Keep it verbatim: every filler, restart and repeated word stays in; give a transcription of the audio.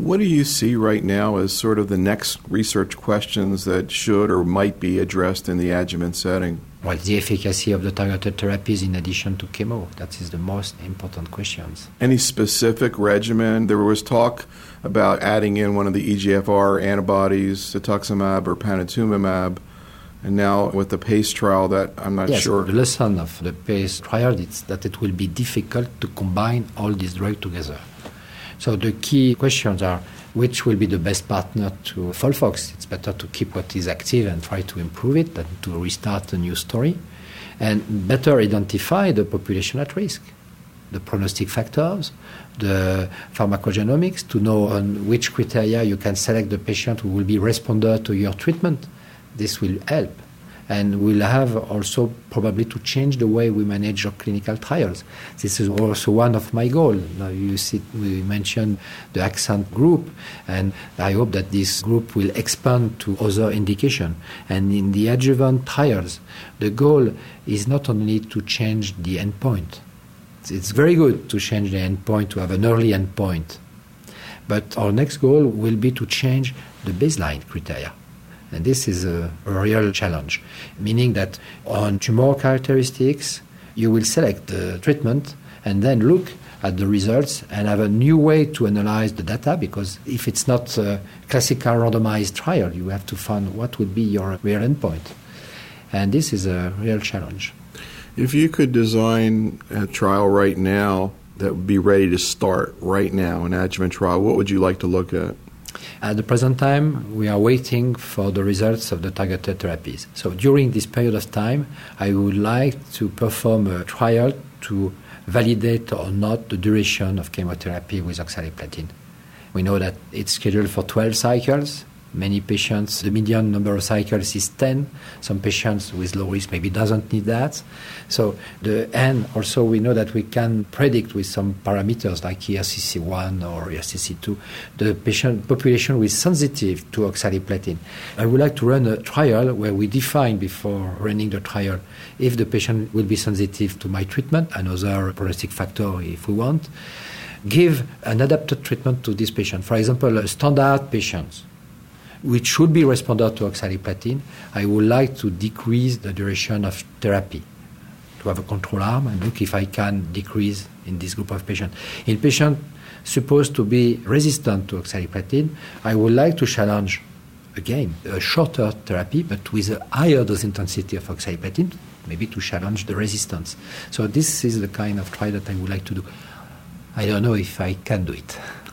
What do you see right now as sort of the next research questions that should or might be addressed in the adjuvant setting? Well, the efficacy of the targeted therapies in addition to chemo. That is the most important questions. Any specific regimen? There was talk about adding in one of the E G F R antibodies, cetuximab or panitumumab. And now with the PACE trial, that I'm not yes, sure. The lesson of the PACE trial is that it will be difficult to combine all these drugs together. So the key questions are, which will be the best partner to FOLFOX? It's better to keep what is active and try to improve it than to restart a new story. And better identify the population at risk, the prognostic factors, the pharmacogenomics, to know on which criteria you can select the patient who will be responder to your treatment. This will help. And we'll have also probably to change the way we manage our clinical trials. This is also one of my goals. Now you see, we mentioned the ACCENT group, and I hope that this group will expand to other indications. And in the adjuvant trials, the goal is not only to change the endpoint. It's very good to change the endpoint, to have an early endpoint. But our next goal will be to change the baseline criteria. And this is a, a real challenge, meaning that on tumor characteristics, you will select the treatment and then look at the results and have a new way to analyze the data, because if it's not a classical randomized trial, you have to find what would be your real endpoint. And this is a real challenge. If you could design a trial right now that would be ready to start right now, an adjuvant trial, what would you like to look at? At the present time, we are waiting for the results of the targeted therapies. So during this period of time, I would like to perform a trial to validate or not the duration of chemotherapy with oxaliplatin. We know that it's scheduled for twelve cycles. Many patients, the median number of cycles is ten. Some patients with low risk maybe doesn't need that. So the and also we know that we can predict with some parameters like E R C C one or E R C C two the patient population with sensitive to oxaliplatin. I would like to run a trial where we define before running the trial if the patient will be sensitive to my treatment, another prognostic factor if we want, give an adapted treatment to this patient. For example, a standard patient which should be responder to oxaliplatin, I would like to decrease the duration of therapy, to have a control arm and look if I can decrease in this group of patients. In patients supposed to be resistant to oxaliplatin, I would like to challenge, again, a shorter therapy, but with a higher dose intensity of oxaliplatin, maybe to challenge the resistance. So this is the kind of trial that I would like to do. I don't know if I can do it.